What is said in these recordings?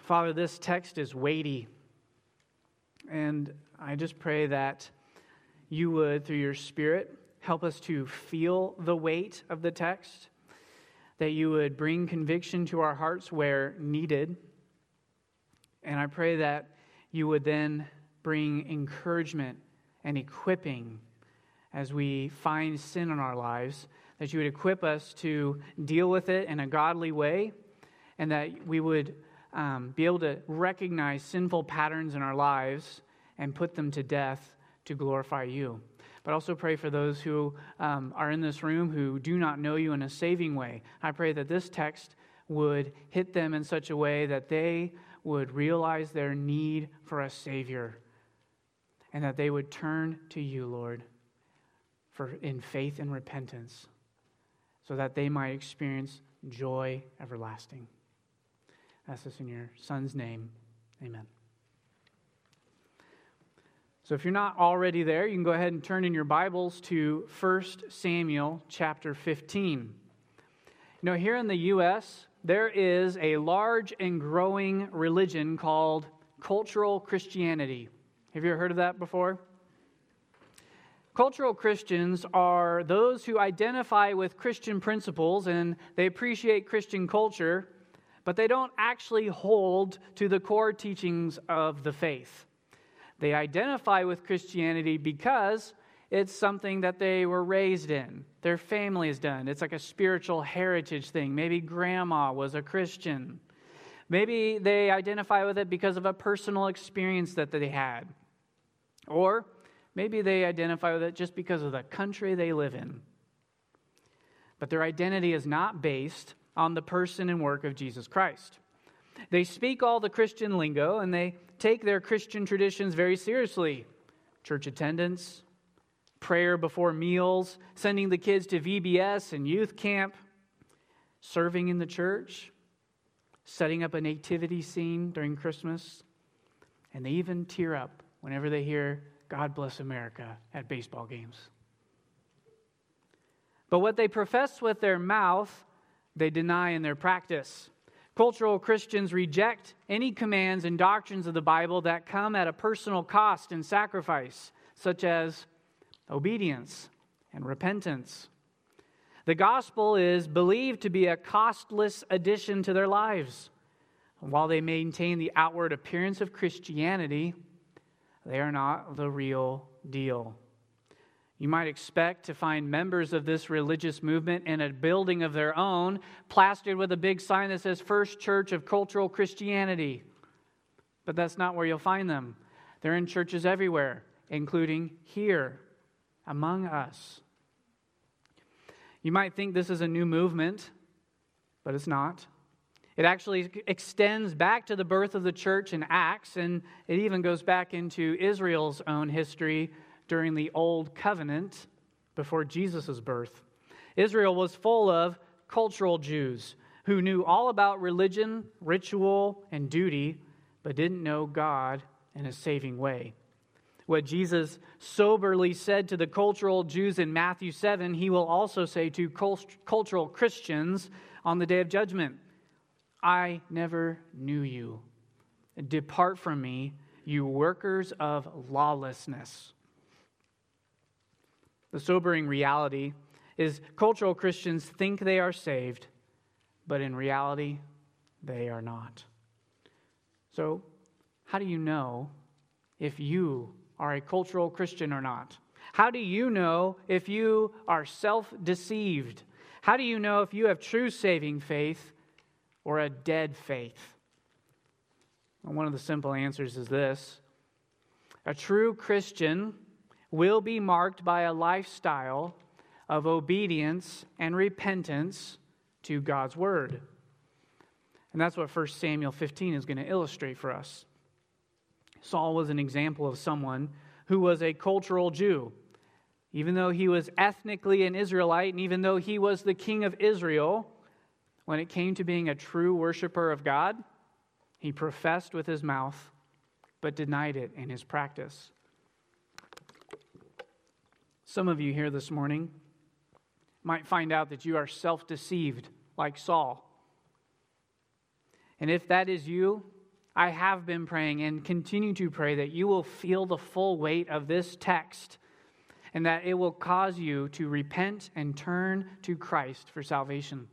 Father, this text is weighty, and I just pray that you would, through your Spirit, help us to feel the weight of the text, that you would bring conviction to our hearts where needed, and I pray that you would then bring encouragement and equipping as we find sin in our lives, that you would equip us to deal with it in a godly way, and that we would be able to recognize sinful patterns in our lives and put them to death to glorify you. But also pray for those who are in this room who do not know you in a saving way. I pray that this text would hit them in such a way that they would realize their need for a Savior, and that they would turn to you, Lord, in faith and repentance, so that they might experience joy everlasting. Ask this in your Son's name. Amen. So if you're not already there, you can go ahead and turn in your Bibles to 1 Samuel chapter 15. Here in the U.S., there is a large and growing religion called cultural Christianity. Have you ever heard of that before? Cultural Christians are those who identify with Christian principles and they appreciate Christian culture, but they don't actually hold to the core teachings of the faith. They identify with Christianity because it's something that they were raised in. Their family has done. It's like a spiritual heritage thing. Maybe grandma was a Christian. Maybe they identify with it because of a personal experience that they had. Or maybe they identify with it just because of the country they live in. But their identity is not based on the person and work of Jesus Christ. They speak all the Christian lingo and they take their Christian traditions very seriously. Church attendance, prayer before meals, sending the kids to VBS and youth camp, serving in the church, setting up a nativity scene during Christmas, and they even tear up whenever they hear God Bless America at baseball games. But what they profess with their mouth, they deny in their practice. Cultural Christians reject any commands and doctrines of the Bible that come at a personal cost and sacrifice, such as obedience and repentance. The gospel is believed to be a costless addition to their lives. While they maintain the outward appearance of Christianity, they are not the real deal. You might expect to find members of this religious movement in a building of their own, plastered with a big sign that says First Church of Cultural Christianity. But that's not where you'll find them. They're in churches everywhere, including here, among us. You might think this is a new movement, but it's not. It actually extends back to the birth of the church in Acts, and it even goes back into Israel's own history during the Old Covenant before Jesus' birth. Israel was full of cultural Jews who knew all about religion, ritual, and duty, but didn't know God in a saving way. What Jesus soberly said to the cultural Jews in Matthew 7, he will also say to cultural Christians on the day of judgment. I never knew you. Depart from me, you workers of lawlessness. The sobering reality is cultural Christians think they are saved, but in reality, they are not. So, how do you know if you are a cultural Christian or not? How do you know if you are self-deceived? How do you know if you have true saving faith or a dead faith? And one of the simple answers is this. A true Christian will be marked by a lifestyle of obedience and repentance to God's Word. And that's what 1 Samuel 15 is going to illustrate for us. Saul was an example of someone who was a cultural Jew. Even though he was ethnically an Israelite, and even though he was the king of Israel, when it came to being a true worshiper of God, he professed with his mouth, but denied it in his practice. Some of you here this morning might find out that you are self-deceived like Saul. And if that is you, I have been praying and continue to pray that you will feel the full weight of this text and that it will cause you to repent and turn to Christ for salvation.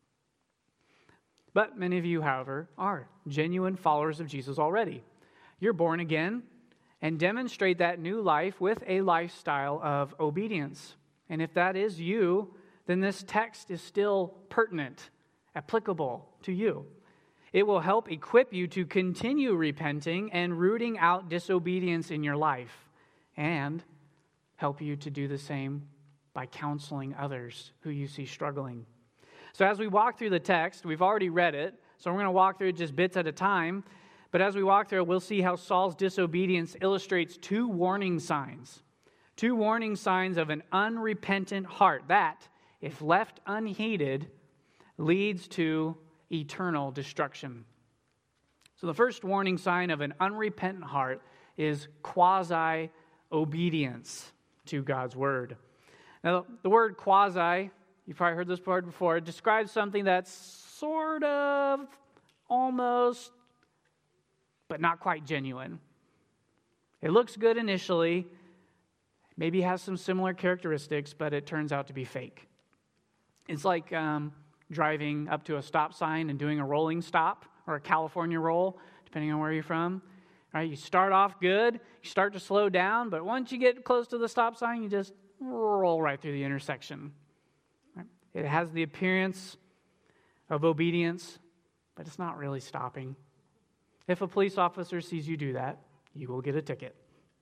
But many of you, however, are genuine followers of Jesus already. You're born again and demonstrate that new life with a lifestyle of obedience. And if that is you, then this text is still pertinent, applicable to you. It will help equip you to continue repenting and rooting out disobedience in your life, and help you to do the same by counseling others who you see struggling. So as we walk through the text, we've already read it, so we're going to walk through it just bits at a time. But as we walk through it, we'll see how Saul's disobedience illustrates two warning signs. Two warning signs of an unrepentant heart that, if left unheeded, leads to eternal destruction. So the first warning sign of an unrepentant heart is quasi-obedience to God's word. Now, the word quasi, you've probably heard this word before, it describes something that's sort of, almost, but not quite genuine. It looks good initially, maybe has some similar characteristics, but it turns out to be fake. It's like driving up to a stop sign and doing a rolling stop or a California roll, depending on where you're from. Right? You start off good, you start to slow down, but once you get close to the stop sign, you just roll right through the intersection. Right? It has the appearance of obedience, but it's not really stopping. If a police officer sees you do that, you will get a ticket.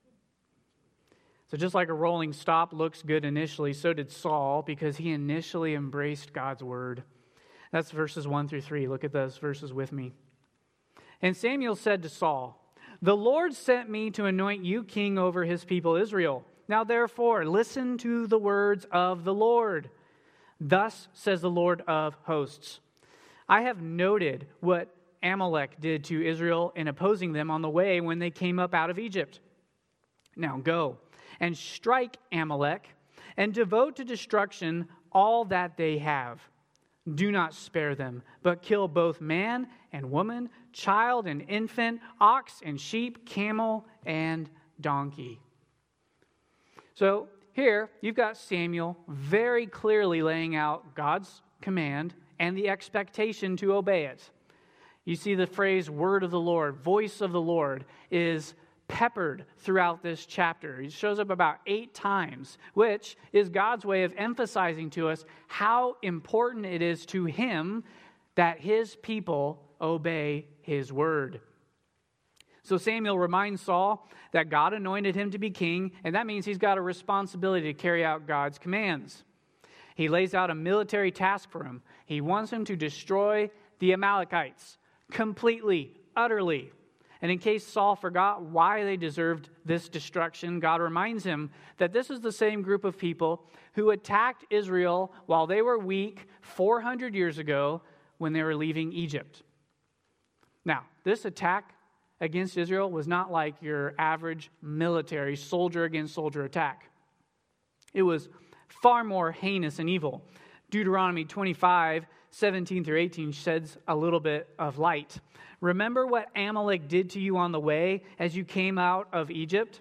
So just like a rolling stop looks good initially, so did Saul, because he initially embraced God's word. That's verses 1 through 3. Look at those verses with me. And Samuel said to Saul, "The Lord sent me to anoint you king over his people Israel. Now therefore, listen to the words of the Lord. Thus says the Lord of hosts, I have noted what Amalek did to Israel in opposing them on the way when they came up out of Egypt. Now go and strike Amalek and devote to destruction all that they have. Do not spare them, but kill both man and woman, child and infant, ox and sheep, camel and donkey." So here you've got Samuel very clearly laying out God's command and the expectation to obey it. You see the phrase word of the Lord, voice of the Lord, is peppered throughout this chapter. It shows up about 8 times, which is God's way of emphasizing to us how important it is to him that his people obey his word. So Samuel reminds Saul that God anointed him to be king, and that means he's got a responsibility to carry out God's commands. He lays out a military task for him. He wants him to destroy the Amalekites completely, utterly. And in case Saul forgot why they deserved this destruction, God reminds him that this is the same group of people who attacked Israel while they were weak 400 years ago when they were leaving Egypt. Now, this attack against Israel was not like your average military soldier against soldier attack. It was far more heinous and evil. Deuteronomy 25, 17 through 18 sheds a little bit of light. Remember what Amalek did to you on the way as you came out of Egypt?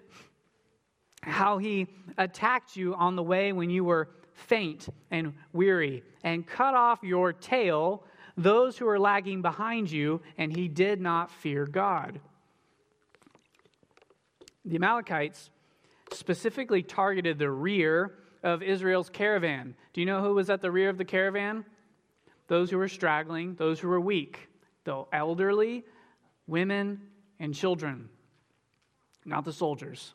How he attacked you on the way when you were faint and weary, and cut off your tail, those who were lagging behind you, and he did not fear God. The Amalekites specifically targeted the rear of Israel's caravan. Do you know who was at the rear of the caravan? Those who were straggling, those who were weak, the elderly, women, and children, not the soldiers.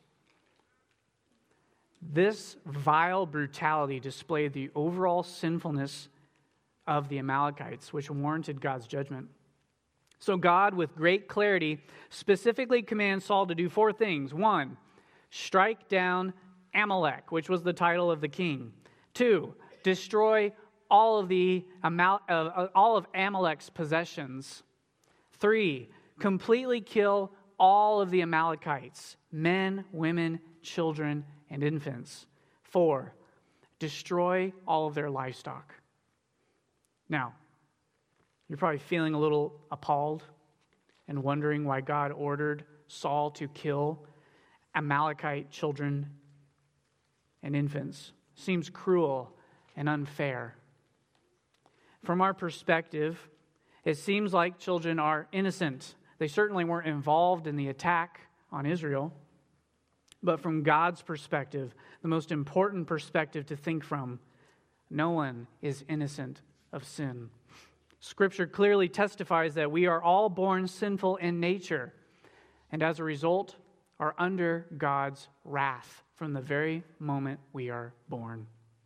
This vile brutality displayed the overall sinfulness of the Amalekites, which warranted God's judgment. So God, with great clarity, specifically commands Saul to do 4 things. 1, strike down Amalek, which was the title of the king. 2, destroy all of Amalek's possessions. 3, completely kill all of the Amalekites, men, women, children, and infants. 4, destroy all of their livestock. Now, you're probably feeling a little appalled and wondering why God ordered Saul to kill Amalekite children and infants. Seems cruel and unfair. From our perspective, it seems like children are innocent. They certainly weren't involved in the attack on Israel. But from God's perspective, the most important perspective to think from, no one is innocent of sin. Scripture clearly testifies that we are all born sinful in nature, and as a result, are under God's wrath from the very moment we are born.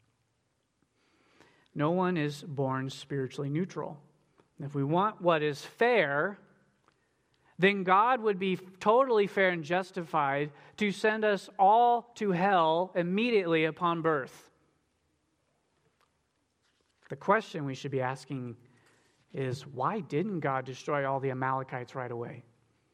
No one is born spiritually neutral. If we want what is fair, then God would be totally fair and justified to send us all to hell immediately upon birth. The question we should be asking is, why didn't God destroy all the Amalekites right away?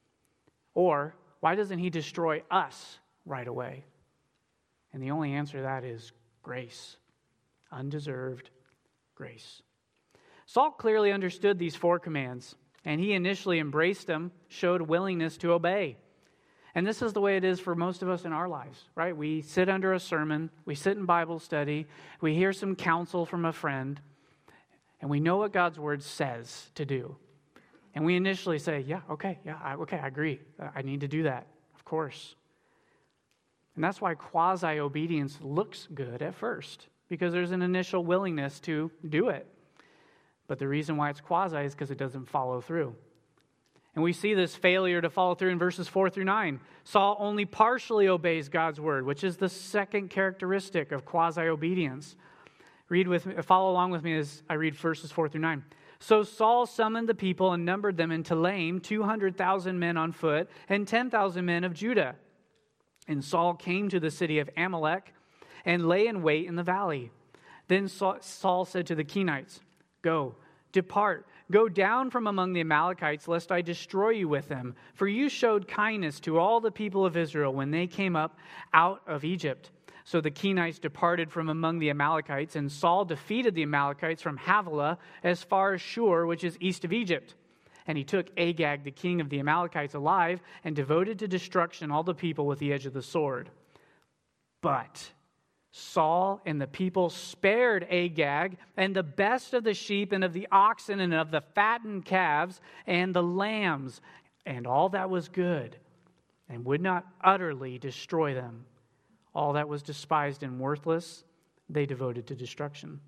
Or, why doesn't He destroy us right away? And the only answer to that is grace. Undeserved grace. Saul clearly understood these 4 commands, and he initially embraced them, showed willingness to obey. And this is the way it is for most of us in our lives, right? We sit under a sermon, we sit in Bible study, we hear some counsel from a friend, and we know what God's Word says to do. And we initially say, I agree. I need to do that, of course. And that's why quasi-obedience looks good at first, because there's an initial willingness to do it. But the reason why it's quasi is because it doesn't follow through. And we see this failure to follow through in verses 4 through 9. Saul only partially obeys God's word, which is the second characteristic of quasi-obedience. Follow along with me as I read verses 4 through 9. So Saul summoned the people and numbered them in Telaim, 200,000 men on foot, and 10,000 men of Judah. And Saul came to the city of Amalek and lay in wait in the valley. Then Saul said to the Kenites, "Go, depart, go down from among the Amalekites, lest I destroy you with them. For you showed kindness to all the people of Israel when they came up out of Egypt." So the Kenites departed from among the Amalekites, and Saul defeated the Amalekites from Havilah as far as Shur, which is east of Egypt. And he took Agag, the king of the Amalekites, alive, and devoted to destruction all the people with the edge of the sword. But Saul and the people spared Agag and the best of the sheep and of the oxen and of the fattened calves and the lambs and all that was good, and would not utterly destroy them. All that was despised and worthless, they devoted to destruction.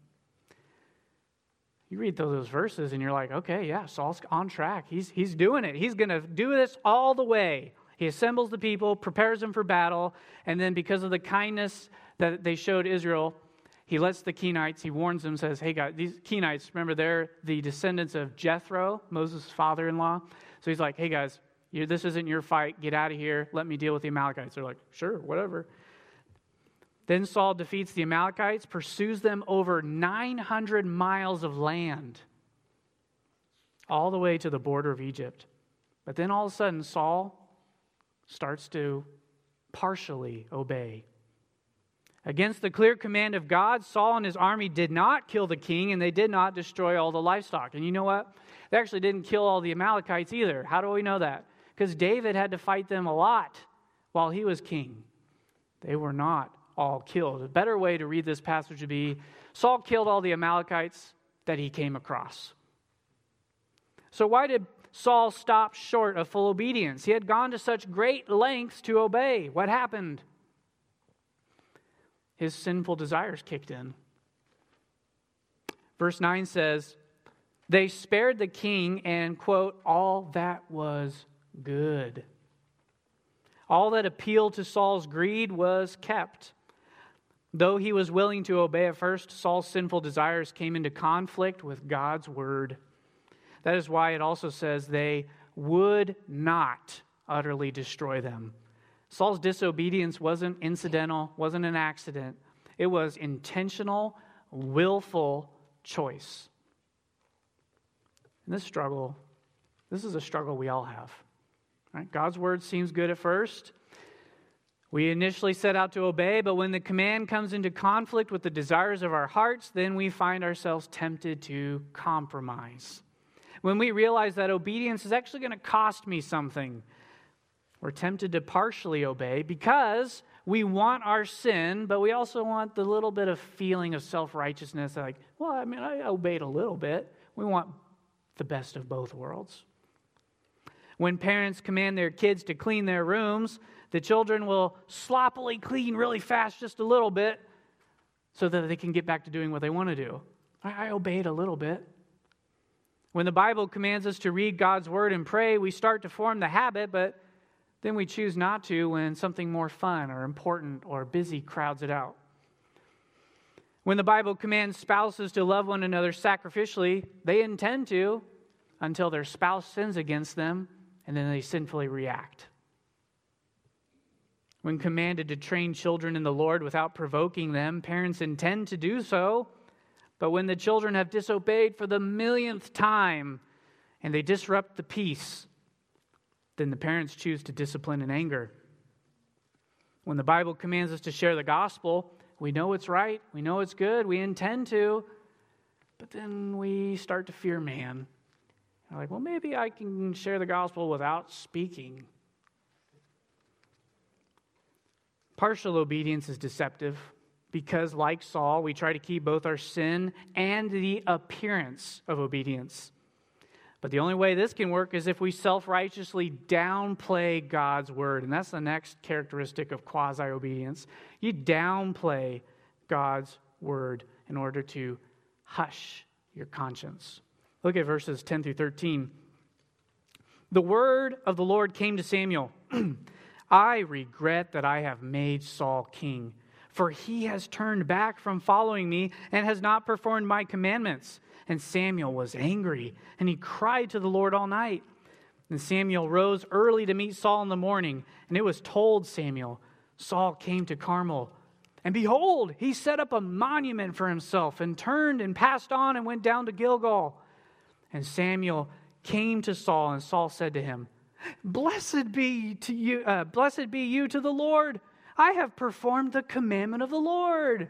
You read those verses and you're like, okay, yeah, Saul's on track. He's doing it. He's going to do this all the way. He assembles the people, prepares them for battle, and then because of the kindness that they showed Israel, he lets the Kenites, he warns them, says, hey guys, these Kenites, remember they're the descendants of Jethro, Moses' father-in-law. So he's like, hey guys, this isn't your fight. Get out of here. Let me deal with the Amalekites. They're like, sure, whatever. Then Saul defeats the Amalekites, pursues them over 900 miles of land, all the way to the border of Egypt. But then all of a sudden, Saul starts to partially obey. Against the clear command of God, Saul and his army did not kill the king, and they did not destroy all the livestock. And you know what? They actually didn't kill all the Amalekites either. How do we know that? Because David had to fight them a lot while he was king. They were not all killed. A better way to read this passage would be, Saul killed all the Amalekites that he came across. So why did Saul stop short of full obedience? He had gone to such great lengths to obey. What happened? His sinful desires kicked in. Verse 9 says, they spared the king and, quote, all that was good. All that appealed to Saul's greed was kept. Though he was willing to obey at first, Saul's sinful desires came into conflict with God's word. That is why it also says they would not utterly destroy them. Saul's disobedience wasn't incidental, wasn't an accident. It was intentional, willful choice. And this is a struggle we all have. Right? God's word seems good at first. We initially set out to obey, but when the command comes into conflict with the desires of our hearts, then we find ourselves tempted to compromise. when we realize that obedience is actually going to cost me something, we're tempted to partially obey because we want our sin, but we also want the little bit of feeling of self-righteousness. Like, well, I mean, I obeyed a little bit. We want the best of both worlds. When parents command their kids to clean their rooms, the children will sloppily clean really fast, just a little bit, so that they can get back to doing what they want to do. I obeyed a little bit. When the Bible commands us to read God's word and pray, we start to form the habit, but then we choose not to when something more fun or important or busy crowds it out. When the Bible commands spouses to love one another sacrificially, they intend to until their spouse sins against them, and then they sinfully react. When commanded to train children in the Lord without provoking them, parents intend to do so, but when the children have disobeyed for the millionth time and they disrupt the peace, then the parents choose to discipline in anger. When the Bible commands us to share the gospel, we know it's right, we know it's good, we intend to, but then we start to fear man. We're like, well, maybe I can share the gospel without speaking. Partial obedience is deceptive because, like Saul, we try to keep both our sin and the appearance of obedience. But the only way this can work is if we self-righteously downplay God's word. And that's the next characteristic of quasi-obedience. You downplay God's word in order to hush your conscience. Look at verses 10 through 13. The word of the Lord came to Samuel. I regret that I have made Saul king, for he has turned back from following me and has not performed my commandments. And Samuel was angry, and he cried to the Lord all night. And Samuel rose early to meet Saul in the morning, and it was told Samuel, Saul came to Carmel. And behold, he set up a monument for himself, and turned and passed on and went down to Gilgal. And Samuel came to Saul, and Saul said to him, Blessed be you to the Lord. I have performed the commandment of the Lord.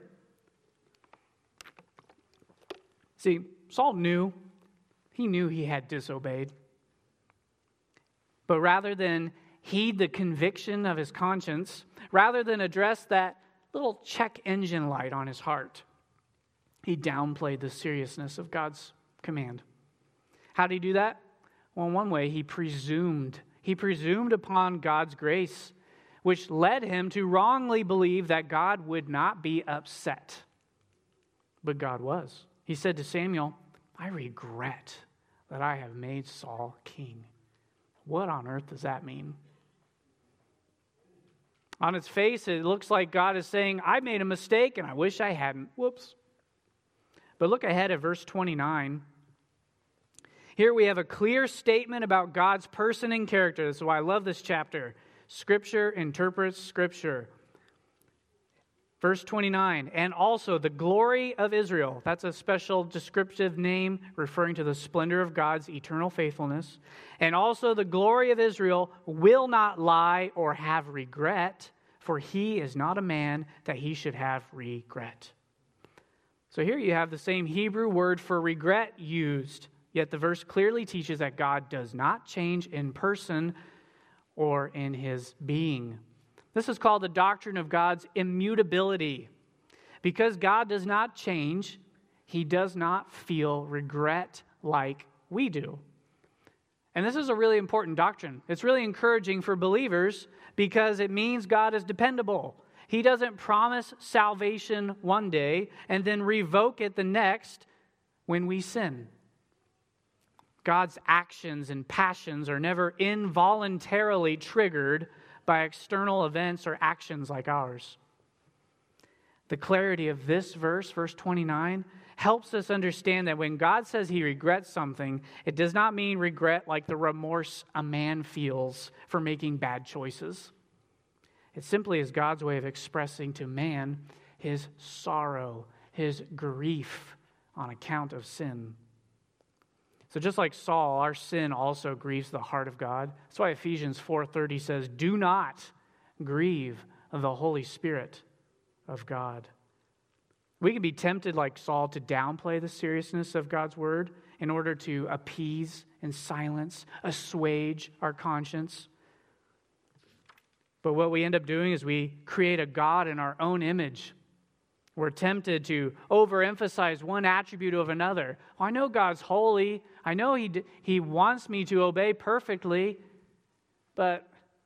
See, Saul knew. He knew he had disobeyed. But rather than heed the conviction of his conscience, rather than address that little check engine light on his heart, he downplayed the seriousness of God's command. How did he do that? Well, in one way, he presumed. He presumed upon God's grace, which led him to wrongly believe that God would not be upset. But God was. He said to Samuel, I regret that I have made Saul king. What on earth does that mean? On its face, it looks like God is saying, I made a mistake and I wish I hadn't. Whoops. But look ahead at verse 29. Here we have a clear statement about God's person and character. This is why I love this chapter. Scripture interprets Scripture. Verse 29, and also the glory of Israel. That's a special descriptive name referring to the splendor of God's eternal faithfulness. And also the glory of Israel will not lie or have regret, for he is not a man that he should have regret. So here you have the same Hebrew word for regret used, yet the verse clearly teaches that God does not change in person or in his being. This is called the doctrine of God's immutability. Because God does not change, he does not feel regret like we do. And this is a really important doctrine. It's really encouraging for believers because it means God is dependable. He doesn't promise salvation one day and then revoke it the next when we sin. God's actions and passions are never involuntarily triggered by external events or actions like ours. The clarity of this verse, verse 29, helps us understand that when God says he regrets something, it does not mean regret like the remorse a man feels for making bad choices. It simply is God's way of expressing to man his sorrow, his grief on account of sin. So just like Saul, our sin also grieves the heart of God. That's why Ephesians 4:30 says, do not grieve the Holy Spirit of God. We can be tempted like Saul to downplay the seriousness of God's word in order to appease and silence, assuage our conscience. But what we end up doing is we create a God in our own image. We're tempted to overemphasize one attribute of another. Well, I know God's holy. I know He wants me to obey perfectly. But,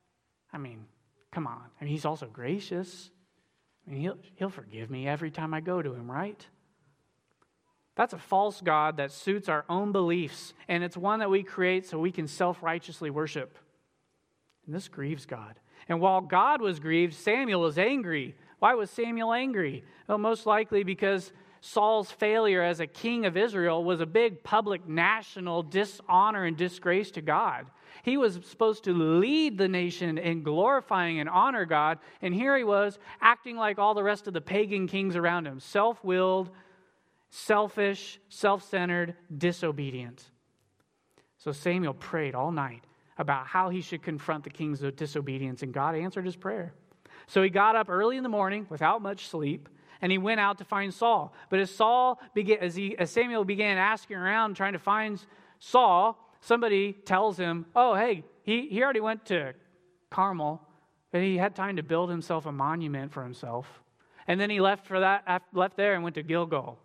come on. He's also gracious. He'll forgive me every time I go to Him, right? That's a false God that suits our own beliefs, and it's one that we create so we can self-righteously worship. And this grieves God. And while God was grieved, Samuel was angry. Why was Samuel angry? Well, most likely because Saul's failure as a king of Israel was a big public national dishonor and disgrace to God. He was supposed to lead the nation in glorifying and honor God, and here he was acting like all the rest of the pagan kings around him, self-willed, selfish, self-centered, disobedient. So Samuel prayed all night about how he should confront the king's disobedience, and God answered his prayer. So he got up early in the morning without much sleep, and he went out to find Saul. But as Samuel began asking around trying to find Saul, somebody tells him, "Oh, hey, he already went to Carmel, but he had time to build himself a monument for himself, and then he left there and went to Gilgal."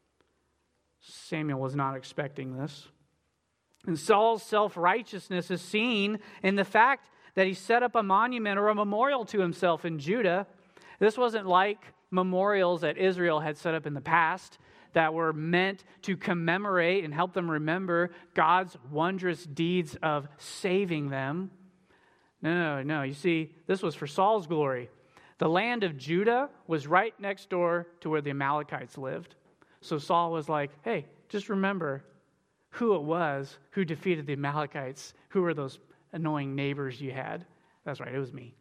Samuel was not expecting this. And Saul's self-righteousness is seen in the fact that he set up a monument or a memorial to himself in Judah. This wasn't like memorials that Israel had set up in the past that were meant to commemorate and help them remember God's wondrous deeds of saving them. No. You see, this was for Saul's glory. The land of Judah was right next door to where the Amalekites lived. So Saul was like, hey, just remember who it was who defeated the Amalekites. Who were those annoying neighbors you had? That's right, it was me.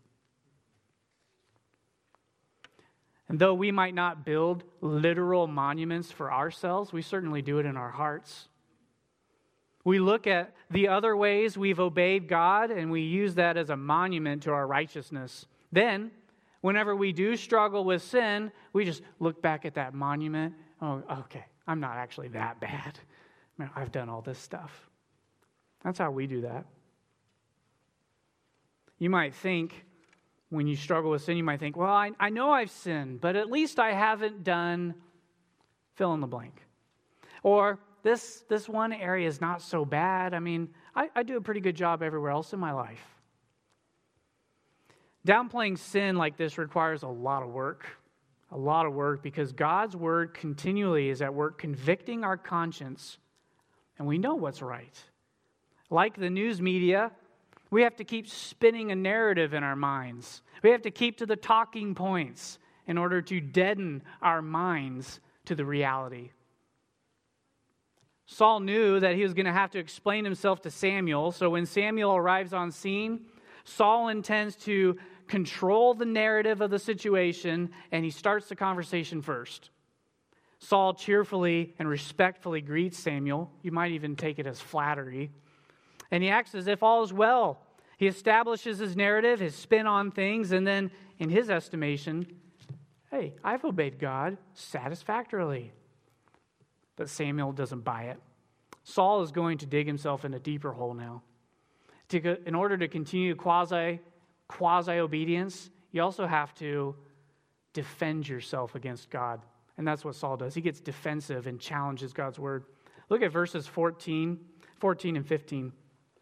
And though we might not build literal monuments for ourselves, we certainly do it in our hearts. We look at the other ways we've obeyed God, and we use that as a monument to our righteousness. Then, whenever we do struggle with sin, we just look back at that monument. Oh, okay, I'm not actually that bad. I've done all this stuff. That's how we do that. You might think, when you struggle with sin, you might think, well, I know I've sinned, but at least I haven't done fill in the blank. Or this one area is not so bad. I do a pretty good job everywhere else in my life. Downplaying sin like this requires a lot of work. A lot of work, because God's word continually is at work convicting our conscience, and we know what's right. Like the news media, we have to keep spinning a narrative in our minds. We have to keep to the talking points in order to deaden our minds to the reality. Saul knew that he was going to have to explain himself to Samuel, so when Samuel arrives on scene, Saul intends to control the narrative of the situation, and he starts the conversation first. Saul cheerfully and respectfully greets Samuel. You might even take it as flattery. And he acts as if all is well. He establishes his narrative, his spin on things, and then, in his estimation, hey, I've obeyed God satisfactorily. But Samuel doesn't buy it. Saul is going to dig himself in a deeper hole now. In order to continue quasi-obedience, you also have to defend yourself against God. And that's what Saul does. He gets defensive and challenges God's word. Look at verses 14 and 15.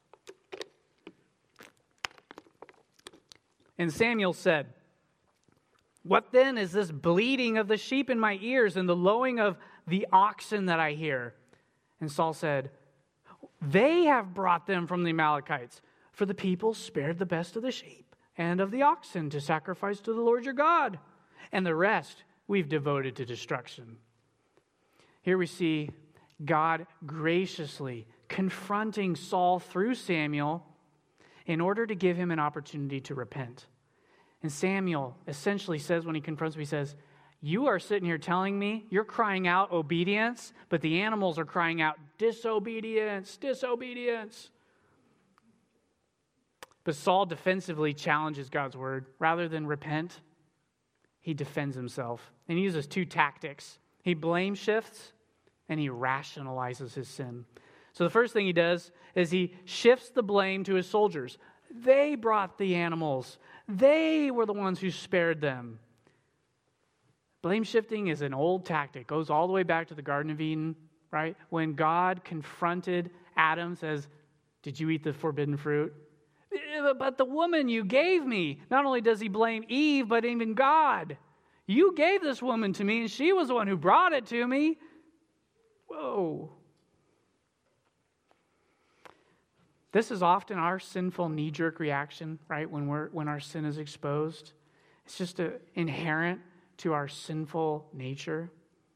And Samuel said, "What then is this bleating of the sheep in my ears and the lowing of the oxen that I hear?" And Saul said, "They have brought them from the Amalekites, for the people spared the best of the sheep and of the oxen to sacrifice to the Lord your God, and the rest we've devoted to destruction." Here we see God graciously confronting Saul through Samuel in order to give him an opportunity to repent. And Samuel essentially says, when he confronts him, he says, "You are sitting here telling me you're crying out obedience, but the animals are crying out disobedience, disobedience." But Saul defensively challenges God's word. Rather than repent, he defends himself. And he uses two tactics. He blame shifts and he rationalizes his sin. So the first thing he does is he shifts the blame to his soldiers. They brought the animals. They were the ones who spared them. Blame shifting is an old tactic. It goes all the way back to the Garden of Eden, right? When God confronted Adam, says, "Did you eat the forbidden fruit?" "But the woman you gave me." Not only does he blame Eve, but even God. "You gave this woman to me, and she was the one who brought it to me." Whoa. This is often our sinful knee-jerk reaction, right? When our sin is exposed. It's just inherent to our sinful nature.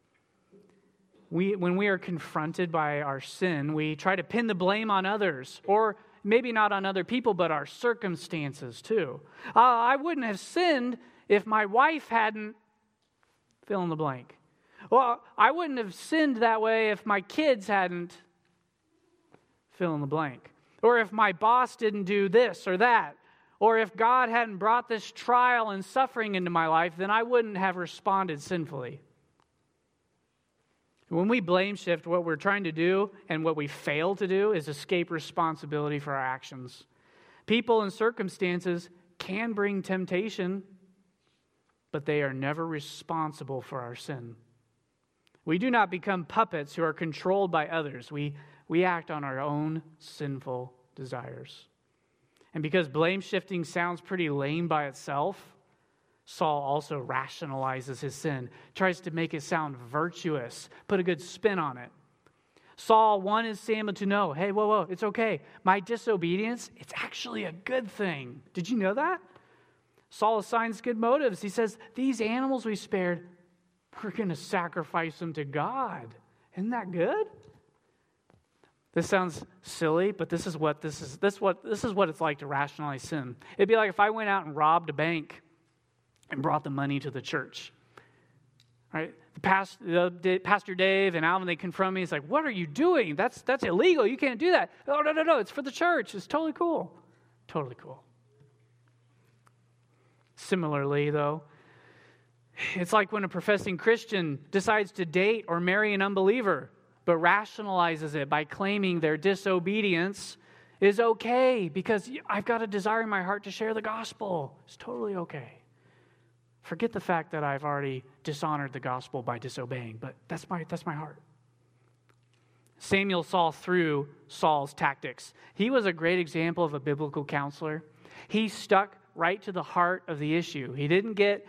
When we are confronted by our sin, we try to pin the blame on others, or maybe not on other people, but our circumstances too. I wouldn't have sinned if my wife hadn't fill in the blank. Well, I wouldn't have sinned that way if my kids hadn't fill in the blank. Or if my boss didn't do this or that. Or if God hadn't brought this trial and suffering into my life, then I wouldn't have responded sinfully. When we blame shift, what we're trying to do and what we fail to do is escape responsibility for our actions. People and circumstances can bring temptation, but they are never responsible for our sin. We do not become puppets who are controlled by others. We act on our own sinful desires. And because blame shifting sounds pretty lame by itself, Saul also rationalizes his sin, tries to make it sound virtuous, put a good spin on it. Saul wanted Samuel to know, hey, whoa, it's okay. My disobedience, it's actually a good thing. Did you know that? Saul assigns good motives. He says, these animals we spared, we're going to sacrifice them to God. Isn't that good? This sounds silly, but this is what it's like to rationalize sin. It'd be like if I went out and robbed a bank and brought the money to the church. Right? Pastor Dave and Alvin, they confront me. It's like, what are you doing? That's illegal. You can't do that. Oh, no. It's for the church. It's totally cool. Totally cool. Similarly, though, it's like when a professing Christian decides to date or marry an unbeliever, but rationalizes it by claiming their disobedience is okay because I've got a desire in my heart to share the gospel. It's totally okay. Forget the fact that I've already dishonored the gospel by disobeying, but that's my heart. Samuel saw through Saul's tactics. He was a great example of a biblical counselor. He stuck right to the heart of the issue. He didn't get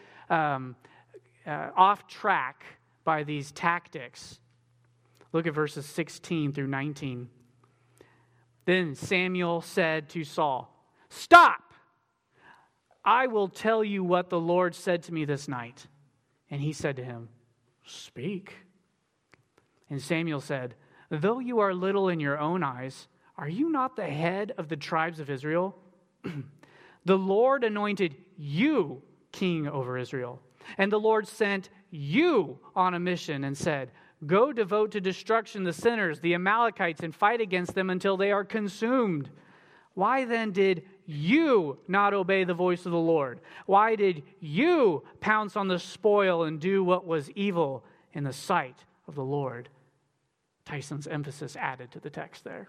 off track by these tactics. Look at verses 16 through 19. Then Samuel said to Saul, "Stop! I will tell you what the Lord said to me this night." And he said to him, "Speak." And Samuel said, "Though you are little in your own eyes, are you not the head of the tribes of Israel? The Lord anointed you king over Israel. And the Lord sent you on a mission and said, 'Go devote to destruction the sinners, the Amalekites, and fight against them until they are consumed.' Why then did you not obey the voice of the Lord? Why did you pounce on the spoil and do what was evil in the sight of the Lord?" Tyson's emphasis added to the text there.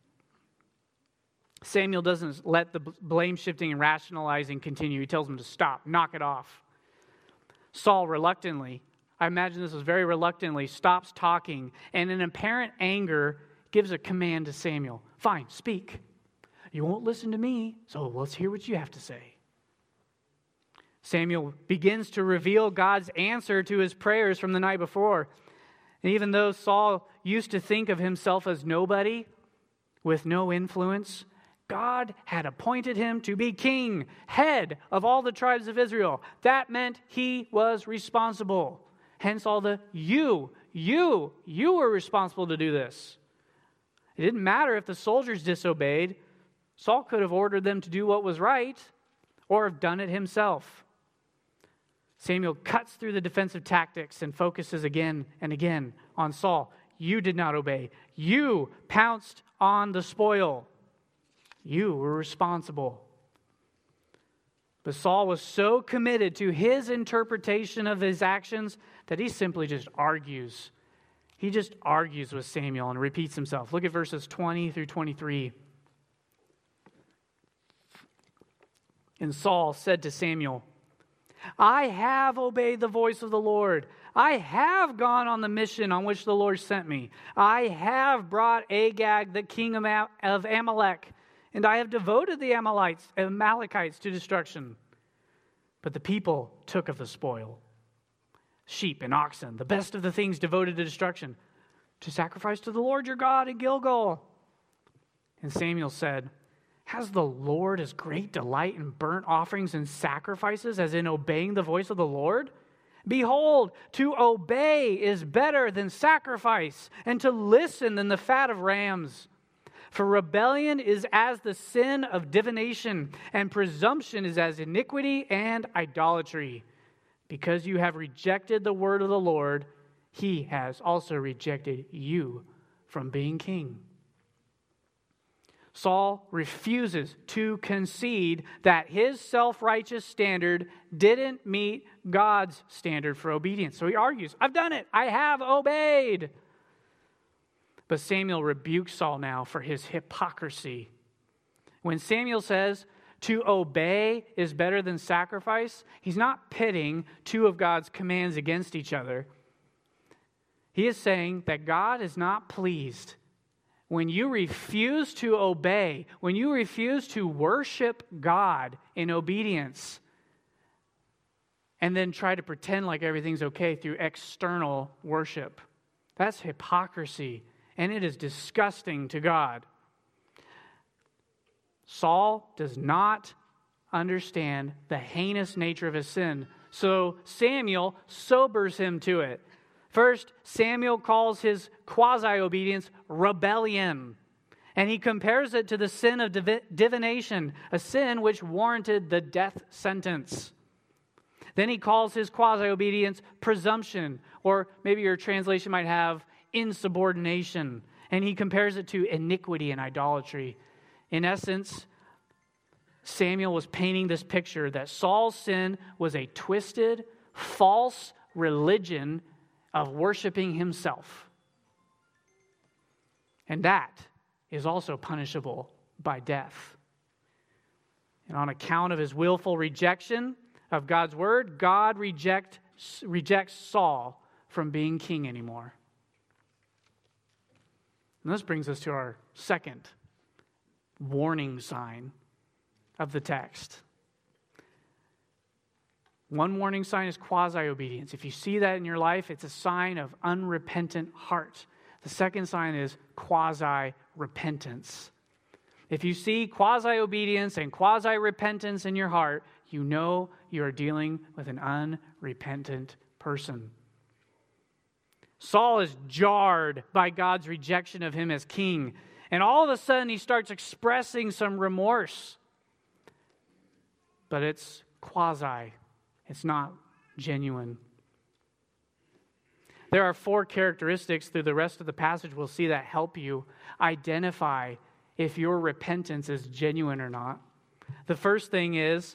Samuel doesn't let the blame shifting and rationalizing continue. He tells him to stop, knock it off. Saul reluctantly, I imagine this was very reluctantly, stops talking and in apparent anger gives a command to Samuel. "Fine, speak. You won't listen to me, so let's hear what you have to say." Samuel begins to reveal God's answer to his prayers from the night before. And even though Saul used to think of himself as nobody with no influence, God had appointed him to be king, head of all the tribes of Israel. That meant he was responsible. Hence all the you were responsible to do this. It didn't matter if the soldiers disobeyed. Saul could have ordered them to do what was right or have done it himself. Samuel cuts through the defensive tactics and focuses again and again on Saul. You did not obey. You pounced on the spoil. You were responsible. But Saul was so committed to his interpretation of his actions that he simply just argues He just argues with Samuel and repeats himself. Look at verses 20 through 23. And Saul said to Samuel, I have obeyed the voice of the Lord. I have gone on the mission on which the Lord sent me. I have brought Agag, the king of Amalek, and I have devoted the Amalekites to destruction. But the people took of the spoil, sheep and oxen, the best of the things devoted to destruction, to sacrifice to the Lord your God in Gilgal. And Samuel said, has the Lord as great delight in burnt offerings and sacrifices as in obeying the voice of the Lord? Behold, to obey is better than sacrifice, and to listen than the fat of rams. For rebellion is as the sin of divination, and presumption is as iniquity and idolatry. Because you have rejected the word of the Lord, he has also rejected you from being king. Saul refuses to concede that his self-righteous standard didn't meet God's standard for obedience. So he argues, I've done it. I have obeyed. But Samuel rebukes Saul now for his hypocrisy. When Samuel says to obey is better than sacrifice, he's not pitting two of God's commands against each other. He is saying that God is not pleased when you refuse to obey, when you refuse to worship God in obedience, and then try to pretend like everything's okay through external worship. That's hypocrisy, and it is disgusting to God. Saul does not understand the heinous nature of his sin, so Samuel sobers him to it. First, Samuel calls his quasi-obedience rebellion, and he compares it to the sin of divination, a sin which warranted the death sentence. Then he calls his quasi-obedience presumption, or maybe your translation might have insubordination, and he compares it to iniquity and idolatry. In essence, Samuel was painting this picture that Saul's sin was a twisted, false religion of worshiping himself. And that is also punishable by death. And on account of his willful rejection of God's word, God rejects Saul from being king anymore. And this brings us to our second warning sign of the text. One warning sign is quasi-obedience. If you see that in your life, it's a sign of unrepentant heart. The second sign is quasi-repentance. If you see quasi-obedience and quasi-repentance in your heart, you know you are dealing with an unrepentant person. Saul is jarred by God's rejection of him as king, and all of a sudden he starts expressing some remorse. But it's quasi. It's not genuine. There are 4 characteristics through the rest of the passage we'll see that help you identify if your repentance is genuine or not. The first thing is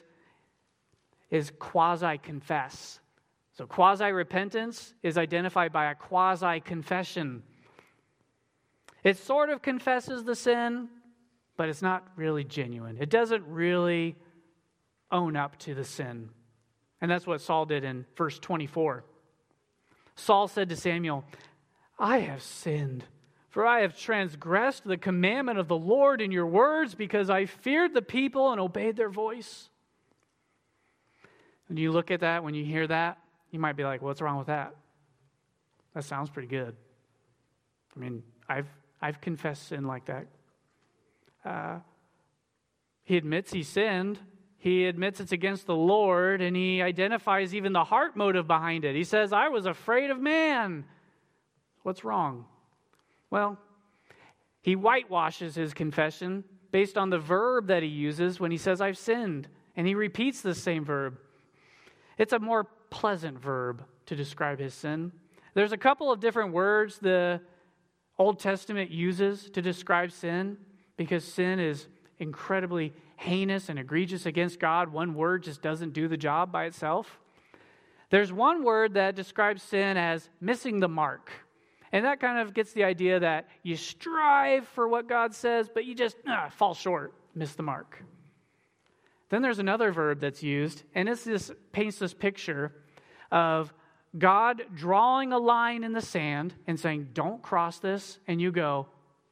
quasi-confess. So quasi-repentance is identified by a quasi-confession. It sort of confesses the sin, but it's not really genuine. It doesn't really own up to the sin. And that's what Saul did in verse 24. Saul said to Samuel, I have sinned, for I have transgressed the commandment of the Lord in your words because I feared the people and obeyed their voice. When you look at that, when you hear that, you might be like, what's wrong with that? That sounds pretty good. I mean, I've confessed sin like that. He admits he sinned. He admits it's against the Lord, and he identifies even the heart motive behind it. He says, I was afraid of man. What's wrong? Well, he whitewashes his confession based on the verb that he uses when he says, I've sinned. And he repeats the same verb. It's a more pleasant verb to describe his sin. There's a couple of different words the Old Testament uses to describe sin because sin is incredibly heinous and egregious against God. One word just doesn't do the job by itself. There's one word that describes sin as missing the mark. And that kind of gets the idea that you strive for what God says, but you just fall short, miss the mark. Then there's another verb that's used, and this paints this picture of God drawing a line in the sand and saying, don't cross this, and you go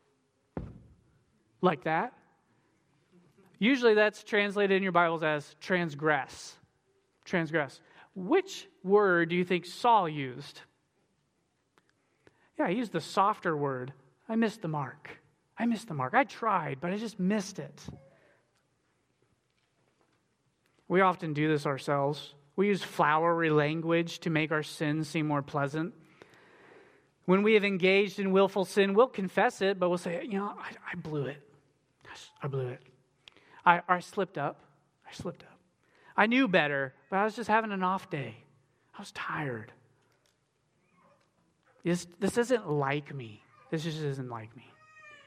like that. Usually that's translated in your Bibles as transgress. Transgress. Which word do you think Saul used? Yeah, he used the softer word. I missed the mark. I missed the mark. I tried, but I just missed it. We often do this ourselves. We use flowery language to make our sins seem more pleasant. When we have engaged in willful sin, we'll confess it, but we'll say, I blew it. I blew it. I slipped up. I knew better, but I was just having an off day. I was tired. This isn't like me. This just isn't like me.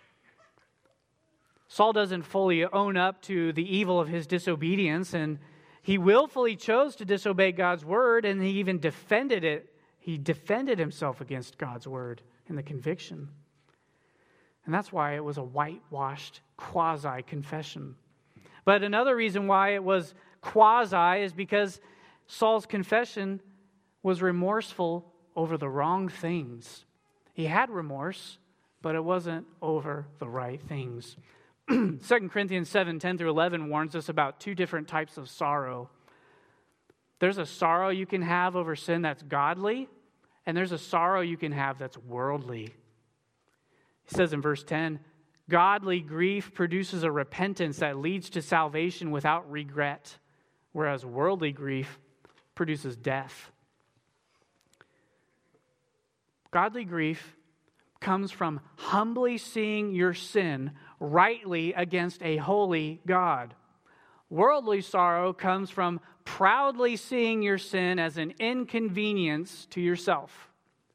Saul doesn't fully own up to the evil of his disobedience, and he willfully chose to disobey God's word, and he even defended it. He defended himself against God's word in the conviction. And that's why it was a whitewashed quasi-confession. But another reason why it was quasi is because Saul's confession was remorseful over the wrong things. He had remorse, but it wasn't over the right things. 2 Corinthians 7:10-11 warns us about two different types of sorrow. There's a sorrow you can have over sin that's godly, and there's a sorrow you can have that's worldly. He says in verse 10, godly grief produces a repentance that leads to salvation without regret, whereas worldly grief produces death. Godly grief comes from humbly seeing your sin rightly against a holy God. Worldly sorrow comes from proudly seeing your sin as an inconvenience to yourself.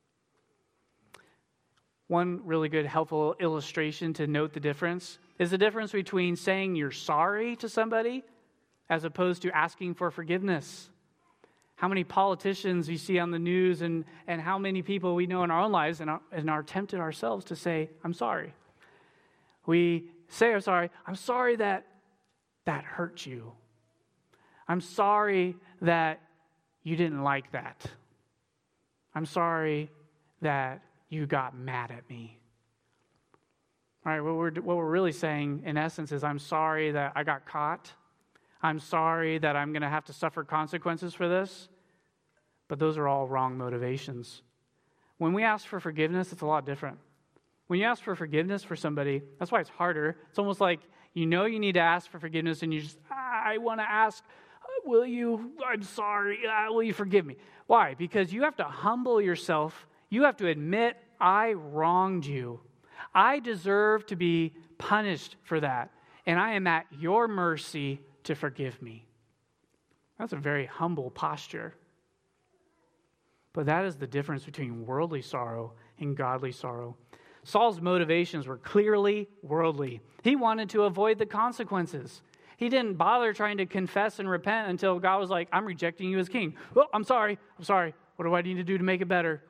One really good, helpful illustration to note the difference is the difference between saying you're sorry to somebody as opposed to asking for forgiveness. How many politicians you see on the news and how many people we know in our own lives and are tempted ourselves to say, I'm sorry. We say, I'm sorry that hurt you. I'm sorry that you didn't like that. I'm sorry that you got mad at me. All right, what we're really saying in essence is I'm sorry that I got caught. I'm sorry that I'm going to have to suffer consequences for this. But those are all wrong motivations. When we ask for forgiveness, it's a lot different. When you ask for forgiveness for somebody, that's why it's harder. It's almost like you need to ask for forgiveness and you just, I want to ask, I'm sorry, will you forgive me? Why? Because you have to humble yourself. You have to admit, I wronged you. I deserve to be punished for that. And I am at your mercy to forgive me. That's a very humble posture. But that is the difference between worldly sorrow and godly sorrow. Saul's motivations were clearly worldly. He wanted to avoid the consequences. He didn't bother trying to confess and repent until God was like, I'm rejecting you as king. Oh, I'm sorry. What do I need to do to make it better?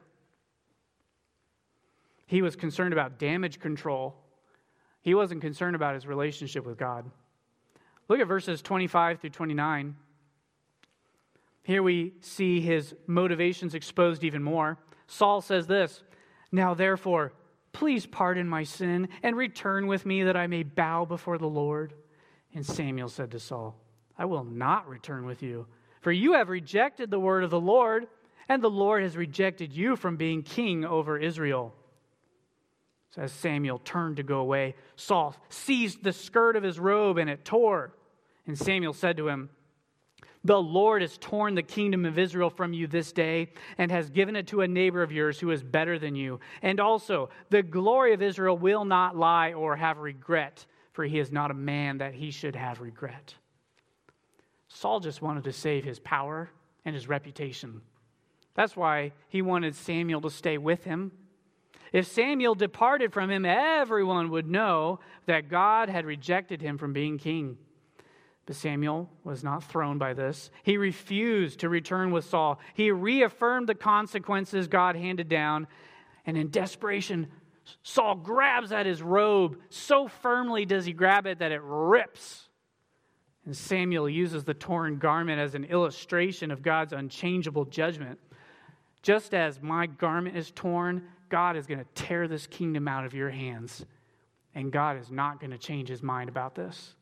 He was concerned about damage control. He wasn't concerned about his relationship with God. Look at verses 25-29. Here we see his motivations exposed even more. Saul says this, now therefore, please pardon my sin and return with me that I may bow before the Lord. And Samuel said to Saul, I will not return with you, for you have rejected the word of the Lord, and the Lord has rejected you from being king over Israel. So as Samuel turned to go away, Saul seized the skirt of his robe and it tore. And Samuel said to him, the Lord has torn the kingdom of Israel from you this day and has given it to a neighbor of yours who is better than you. And also, the glory of Israel will not lie or have regret, for he is not a man that he should have regret. Saul just wanted to save his power and his reputation. That's why he wanted Samuel to stay with him. If Samuel departed from him, everyone would know that God had rejected him from being king. But Samuel was not thrown by this. He refused to return with Saul. He reaffirmed the consequences God handed down, And in desperation, Saul grabs at his robe. So firmly does he grab it that it rips. And Samuel uses the torn garment as an illustration of God's unchangeable judgment. Just as my garment is torn, God is going to tear this kingdom out of your hands. And God is not going to change his mind about this.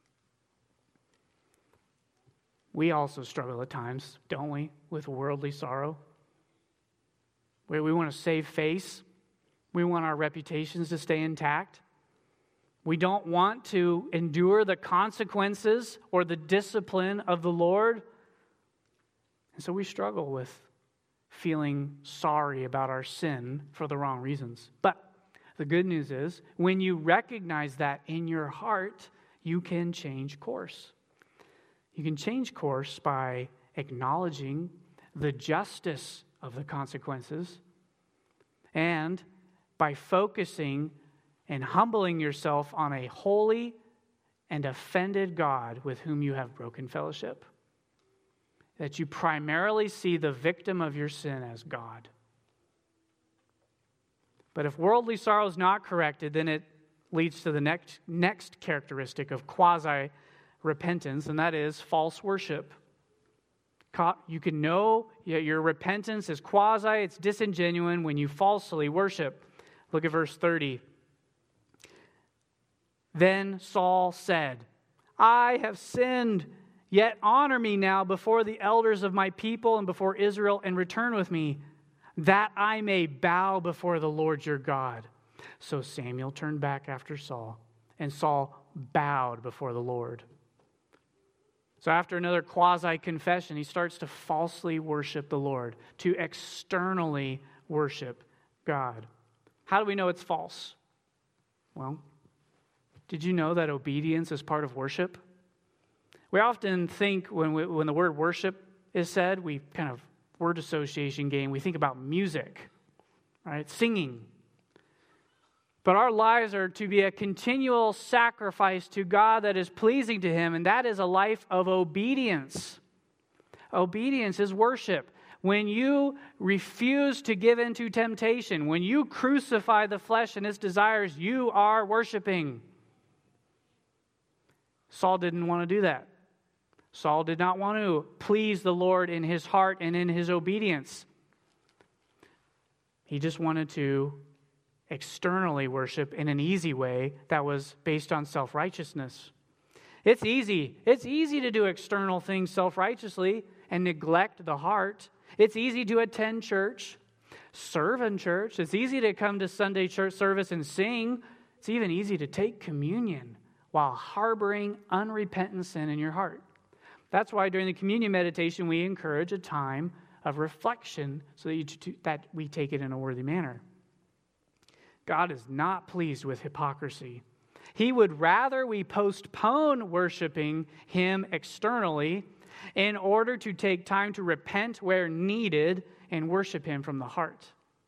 We also struggle at times, don't we, with worldly sorrow? Where we want to save face. We want our reputations to stay intact. We don't want to endure the consequences or the discipline of the Lord. And so we struggle with feeling sorry about our sin for the wrong reasons. But the good news is, when you recognize that in your heart, you can change course. You can change course by acknowledging the justice of the consequences and by focusing and humbling yourself on a holy and offended God with whom you have broken fellowship. That you primarily see the victim of your sin as God. But if worldly sorrow is not corrected, then it leads to the next characteristic of quasi-repentance, and that is false worship. You can know your repentance is quasi, it's disingenuine when you falsely worship. Look at verse 30. Then Saul said, I have sinned, yet honor me now before the elders of my people and before Israel, and return with me, that I may bow before the Lord your God. So Samuel turned back after Saul, and Saul bowed before the Lord. So after another quasi-confession, he starts to falsely worship the Lord, to externally worship God. How do we know it's false? Well, did you know that obedience is part of worship? We often think when the word worship is said, we kind of word association game, we think about music, right? Singing. But our lives are to be a continual sacrifice to God that is pleasing to Him, and that is a life of obedience. Obedience is worship. When you refuse to give in to temptation, when you crucify the flesh and its desires, you are worshiping. Saul didn't want to do that. Saul did not want to please the Lord in his heart and in his obedience. He just wanted to externally worship in an easy way that was based on self-righteousness. It's easy. It's easy to do external things self-righteously and neglect the heart. It's easy to attend church, serve in church. It's easy to come to Sunday church service and sing. It's even easy to take communion while harboring unrepentant sin in your heart. That's why during the communion meditation, we encourage a time of reflection so that we take it in a worthy manner. God is not pleased with hypocrisy. He would rather we postpone worshiping Him externally in order to take time to repent where needed and worship Him from the heart.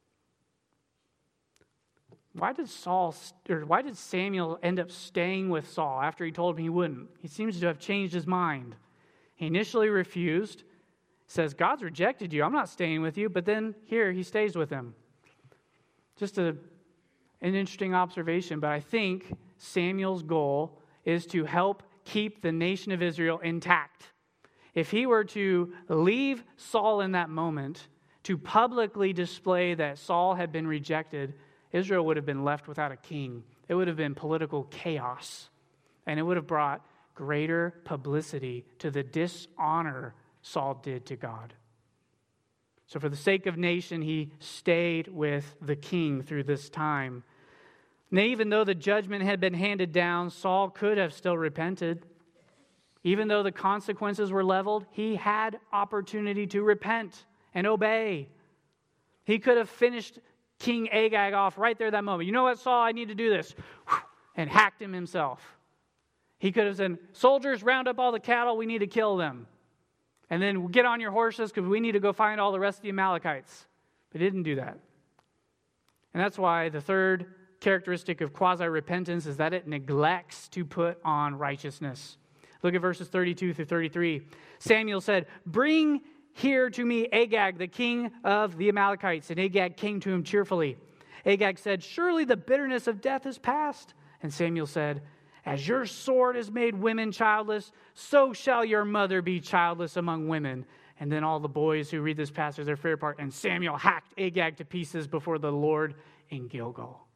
Why did Samuel end up staying with Saul after he told him he wouldn't? He seems to have changed his mind. He initially refused, says, God's rejected you, I'm not staying with you, but then here he stays with him. Just an interesting observation, but I think Samuel's goal is to help keep the nation of Israel intact. If he were to leave Saul in that moment, to publicly display that Saul had been rejected, Israel would have been left without a king. It would have been political chaos, and it would have brought greater publicity to the dishonor Saul did to God. So for the sake of nation, he stayed with the king through this time. Now, even though the judgment had been handed down, Saul could have still repented. Even though the consequences were leveled, he had opportunity to repent and obey. He could have finished King Agag off right there that moment. You know what, Saul, I need to do this. And hacked him himself. He could have said, soldiers, round up all the cattle, we need to kill them. And then get on your horses because we need to go find all the rest of the Amalekites. But he didn't do that. And that's why the third characteristic of quasi-repentance is that it neglects to put on righteousness. Look at verses 32 through 33. Samuel said, bring "Hear to me, Agag, the king of the Amalekites." And Agag came to him cheerfully. Agag said, "Surely the bitterness of death is past." And Samuel said, "As your sword has made women childless, so shall your mother be childless among women." And then all the boys who read this passage, their favorite part, and Samuel hacked Agag to pieces before the Lord in Gilgal.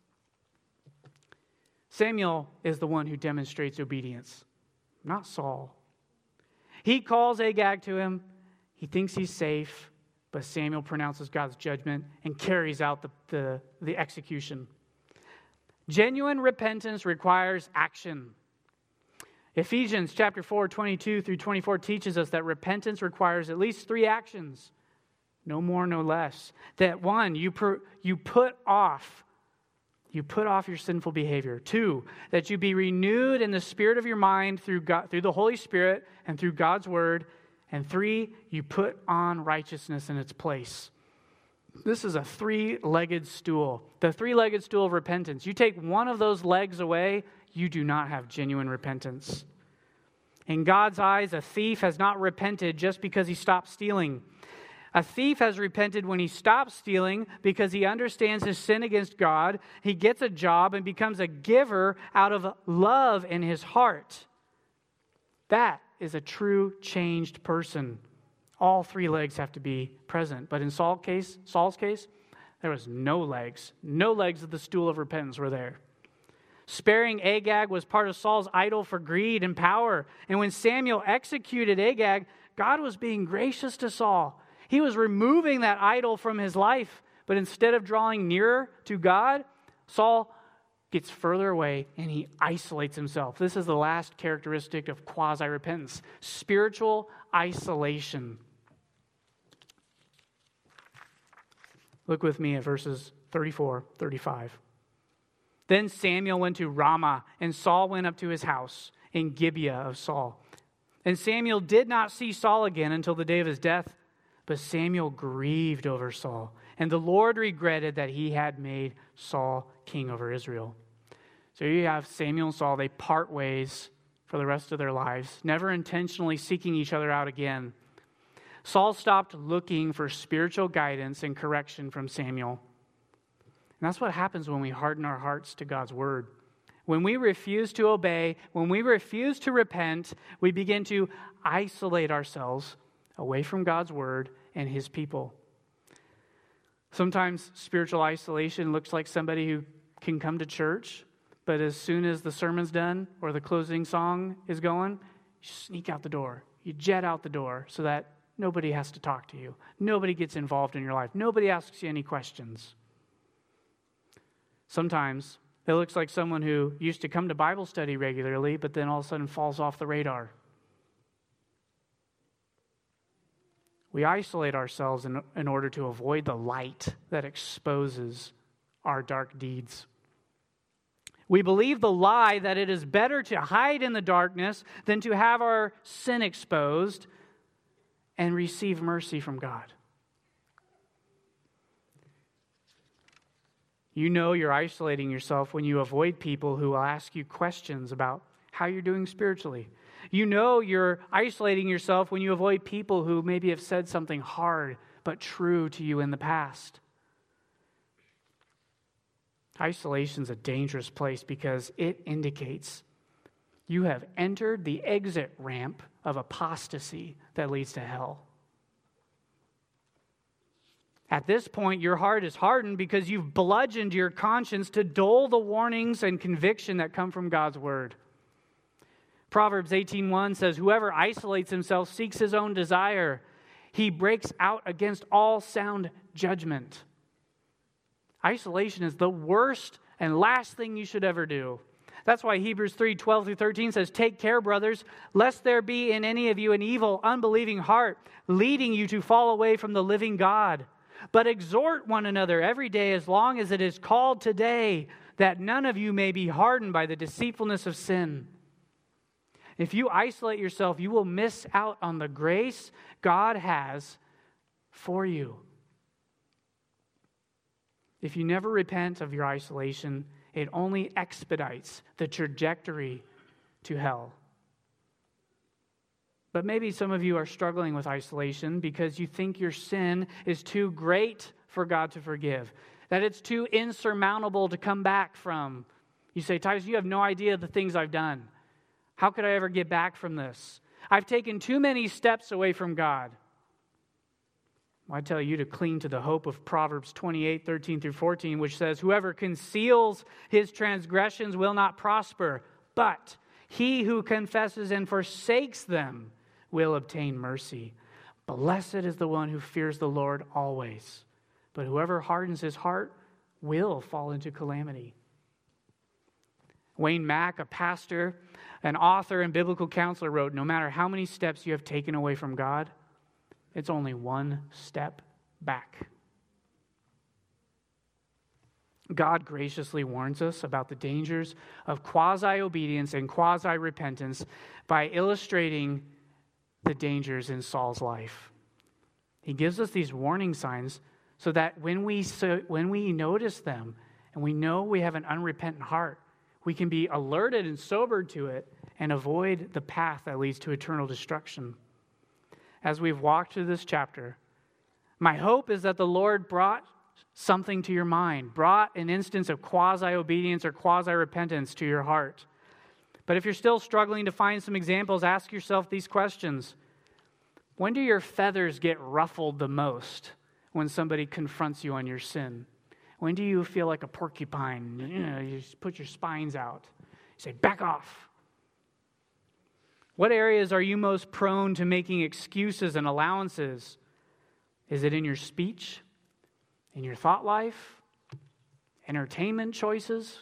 Samuel is the one who demonstrates obedience, not Saul. He calls Agag to him. He thinks he's safe, but Samuel pronounces God's judgment and carries out the execution. Genuine repentance requires action. Ephesians chapter 4, 22 through 24 teaches us that repentance requires at least 3 actions. No more, no less. That 1, you put off your sinful behavior. 2, that you be renewed in the spirit of your mind through the Holy Spirit and through God's word. And 3, you put on righteousness in its place. This is a 3-legged stool. The 3-legged stool of repentance. You take one of those legs away, you do not have genuine repentance. In God's eyes, a thief has not repented just because he stopped stealing. A thief has repented when he stops stealing because he understands his sin against God. He gets a job and becomes a giver out of love in his heart. That is a true changed person. All 3 legs have to be present. But in Saul's case, there was no legs. No legs of the stool of repentance were there. Sparing Agag was part of Saul's idol for greed and power. And when Samuel executed Agag, God was being gracious to Saul. He was removing that idol from his life. But instead of drawing nearer to God, Saul gets further away and he isolates himself. This is the last characteristic of quasi-repentance: spiritual isolation. Look with me at verses 34, 35. Then Samuel went to Ramah, and Saul went up to his house in Gibeah of Saul. And Samuel did not see Saul again until the day of his death, but Samuel grieved over Saul, and the Lord regretted that he had made Saul king over Israel. So you have Samuel and Saul, they part ways for the rest of their lives, never intentionally seeking each other out again. Saul stopped looking for spiritual guidance and correction from Samuel. And that's what happens when we harden our hearts to God's word. When we refuse to obey, when we refuse to repent, we begin to isolate ourselves away from God's word and his people. Sometimes spiritual isolation looks like somebody who can come to church, but as soon as the sermon's done or the closing song is going, you sneak out the door. You jet out the door so that nobody has to talk to you. Nobody gets involved in your life. Nobody asks you any questions. Sometimes it looks like someone who used to come to Bible study regularly, but then all of a sudden falls off the radar. We isolate ourselves in order to avoid the light that exposes our dark deeds. We believe the lie that it is better to hide in the darkness than to have our sin exposed and receive mercy from God. You know you're isolating yourself when you avoid people who will ask you questions about how you're doing spiritually. You know you're isolating yourself when you avoid people who maybe have said something hard but true to you in the past. Isolation is a dangerous place because it indicates you have entered the exit ramp of apostasy that leads to hell. At this point, your heart is hardened because you've bludgeoned your conscience to dull the warnings and conviction that come from God's word. Proverbs 18:1 says, "Whoever isolates himself seeks his own desire. He breaks out against all sound judgment." Isolation is the worst and last thing you should ever do. That's why Hebrews 3:12-13 says, "Take care, brothers, lest there be in any of you an evil, unbelieving heart, leading you to fall away from the living God. But exhort one another every day as long as it is called today, that none of you may be hardened by the deceitfulness of sin." If you isolate yourself, you will miss out on the grace God has for you. If you never repent of your isolation, it only expedites the trajectory to hell. But maybe some of you are struggling with isolation because you think your sin is too great for God to forgive, that it's too insurmountable to come back from. You say, Titus, you have no idea the things I've done. How could I ever get back from this? I've taken too many steps away from God. Well, I tell you to cling to the hope of Proverbs 28:13-14, which says, whoever conceals his transgressions will not prosper, but he who confesses and forsakes them will obtain mercy. Blessed is the one who fears the Lord always, but whoever hardens his heart will fall into calamity. Wayne Mack, a pastor, an author, and biblical counselor, wrote, no matter how many steps you have taken away from God, it's only one step back. God graciously warns us about the dangers of quasi-obedience and quasi-repentance by illustrating the dangers in Saul's life. He gives us these warning signs so that when we notice them and we know we have an unrepentant heart, we can be alerted and sobered to it and avoid the path that leads to eternal destruction. As we've walked through this chapter, my hope is that the Lord brought something to your mind, brought an instance of quasi-obedience or quasi-repentance to your heart. But if you're still struggling to find some examples, ask yourself these questions. When do your feathers get ruffled the most when somebody confronts you on your sin? When do you feel like a porcupine? You just put your spines out. You say, back off. What areas are you most prone to making excuses and allowances? Is it in your speech? In your thought life? Entertainment choices?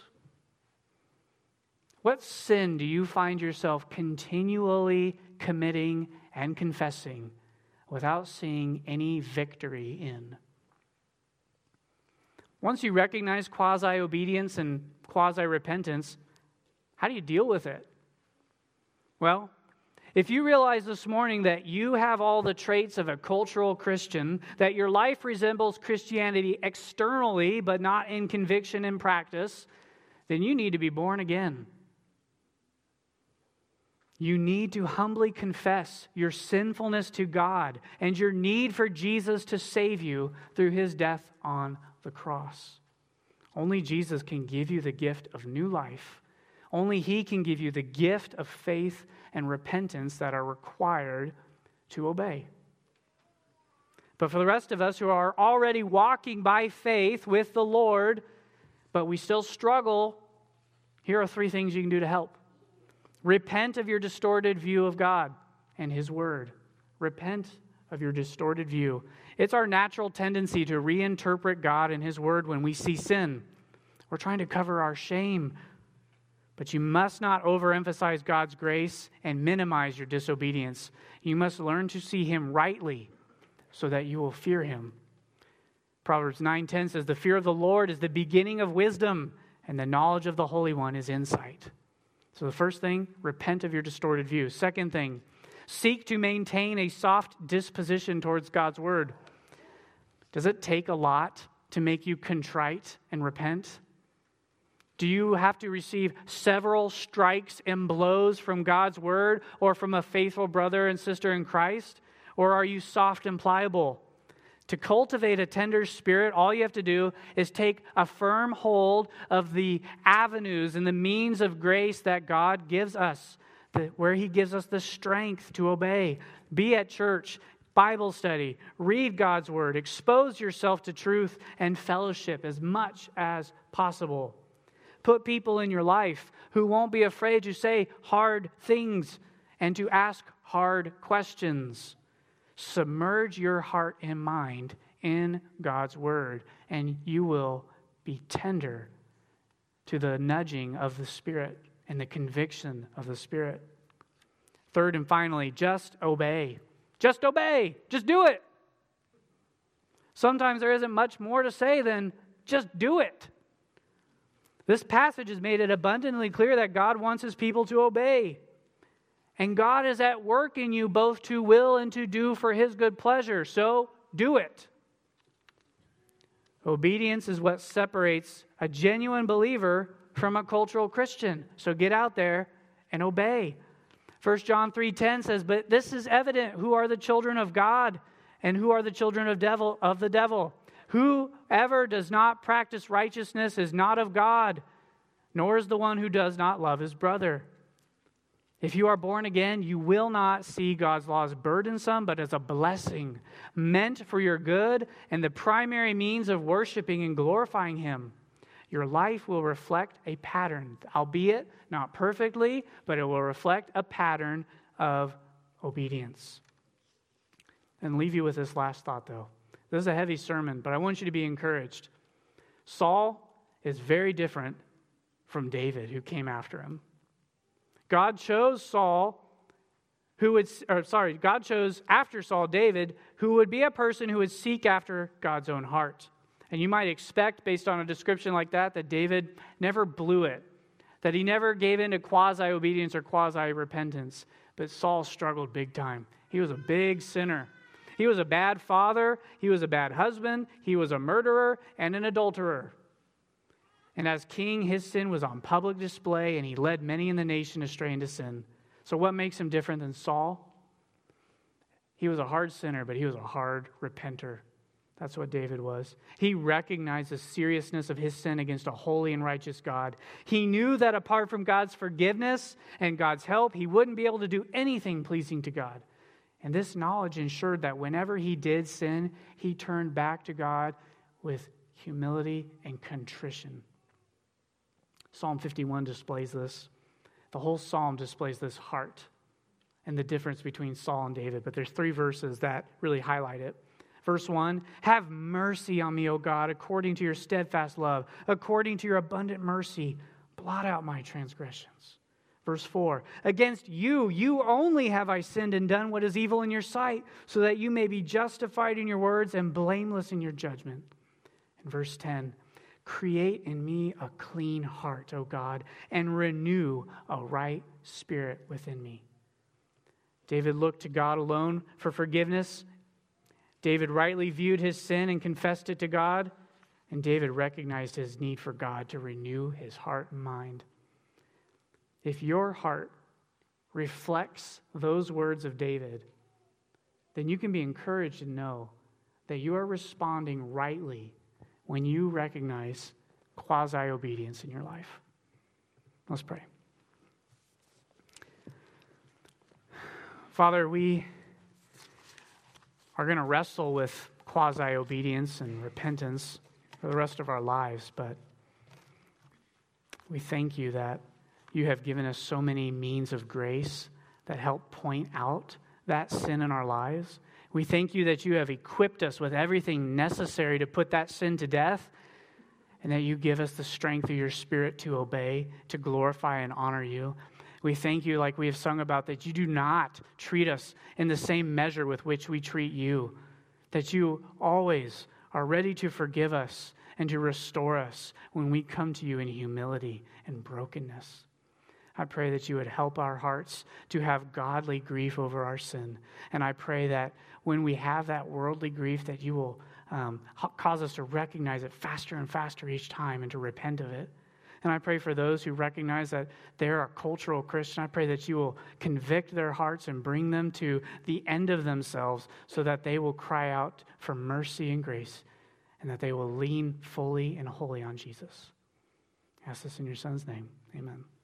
What sin do you find yourself continually committing and confessing without seeing any victory in? Once you recognize quasi-obedience and quasi-repentance, how do you deal with it? Well, if you realize this morning that you have all the traits of a cultural Christian, that your life resembles Christianity externally but not in conviction and practice, then you need to be born again. You need to humbly confess your sinfulness to God and your need for Jesus to save you through his death on the cross. Only Jesus can give you the gift of new life. Only he can give you the gift of faith and repentance that are required to obey. But for the rest of us who are already walking by faith with the Lord, but we still struggle, here are 3 things you can do to help. Repent of your distorted view of God and his word. Repent of your distorted view. It's our natural tendency to reinterpret God and his word when we see sin. We're trying to cover our shame. But you must not overemphasize God's grace and minimize your disobedience. You must learn to see him rightly so that you will fear him. Proverbs 9:10 says, the fear of the Lord is the beginning of wisdom, and the knowledge of the Holy One is insight. So the first thing, repent of your distorted view. Second thing, seek to maintain a soft disposition towards God's word. Does it take a lot to make you contrite and repent? Do you have to receive several strikes and blows from God's word or from a faithful brother and sister in Christ? Or are you soft and pliable? To cultivate a tender spirit, all you have to do is take a firm hold of the avenues and the means of grace that God gives us, where he gives us the strength to obey. Be at church, Bible study, read God's word, expose yourself to truth and fellowship as much as possible. Put people in your life who won't be afraid to say hard things and to ask hard questions. Submerge your heart and mind in God's word, and you will be tender to the nudging of the Spirit and the conviction of the Spirit. Third and finally, just obey. Just obey. Just do it. Sometimes there isn't much more to say than just do it. This passage has made it abundantly clear that God wants his people to obey. And God is at work in you both to will and to do for his good pleasure. So do it. Obedience is what separates a genuine believer from a cultural Christian. So get out there and obey. 1 John 3:10 says, "But this is evident, who are the children of God and who are the children of the devil. Whoever does not practice righteousness is not of God, nor is the one who does not love his brother." If you are born again, you will not see God's laws burdensome, but as a blessing, meant for your good and the primary means of worshiping and glorifying Him. Your life will reflect a pattern, albeit not perfectly, but it will reflect a pattern of obedience. And leave you with this last thought, though. This is a heavy sermon, but I want you to be encouraged. Saul is very different from David, who came after him. God chose after Saul David, who would be a person who would seek after God's own heart. And you might expect, based on a description like that David never blew it, that he never gave in to quasi-obedience or quasi-repentance. But Saul struggled big time. He was a big sinner. He was a bad father. He was a bad husband. He was a murderer and an adulterer. And as king, his sin was on public display, and he led many in the nation astray into sin. So what makes him different than Saul? He was a hard sinner, but he was a hard repenter. That's what David was. He recognized the seriousness of his sin against a holy and righteous God. He knew that apart from God's forgiveness and God's help, he wouldn't be able to do anything pleasing to God. And this knowledge ensured that whenever he did sin, he turned back to God with humility and contrition. Psalm 51 displays this. The whole psalm displays this heart and the difference between Saul and David. But there's 3 verses that really highlight it. Verse 1, "Have mercy on me, O God, according to your steadfast love. According to your abundant mercy, blot out my transgressions." Verse 4, "Against you only have I sinned and done what is evil in your sight, so that you may be justified in your words and blameless in your judgment." And verse 10, "Create in me a clean heart, O God, and renew a right spirit within me." David looked to God alone for forgiveness. David rightly viewed his sin and confessed it to God. And David recognized his need for God to renew his heart and mind. If your heart reflects those words of David, then you can be encouraged to know that you are responding rightly when you recognize quasi-obedience in your life. Let's pray. Father, we are going to wrestle with quasi-obedience and repentance for the rest of our lives, but we thank you that you have given us so many means of grace that help point out that sin in our lives. We thank you that you have equipped us with everything necessary to put that sin to death, and that you give us the strength of your Spirit to obey, to glorify and honor you. We thank you, like we have sung about, that you do not treat us in the same measure with which we treat you, that you always are ready to forgive us and to restore us when we come to you in humility and brokenness. I pray that you would help our hearts to have godly grief over our sin. And I pray that when we have that worldly grief, that you will cause us to recognize it faster and faster each time and to repent of it. And I pray for those who recognize that they're a cultural Christian, I pray that you will convict their hearts and bring them to the end of themselves so that they will cry out for mercy and grace and that they will lean fully and wholly on Jesus. I ask this in your Son's name. Amen.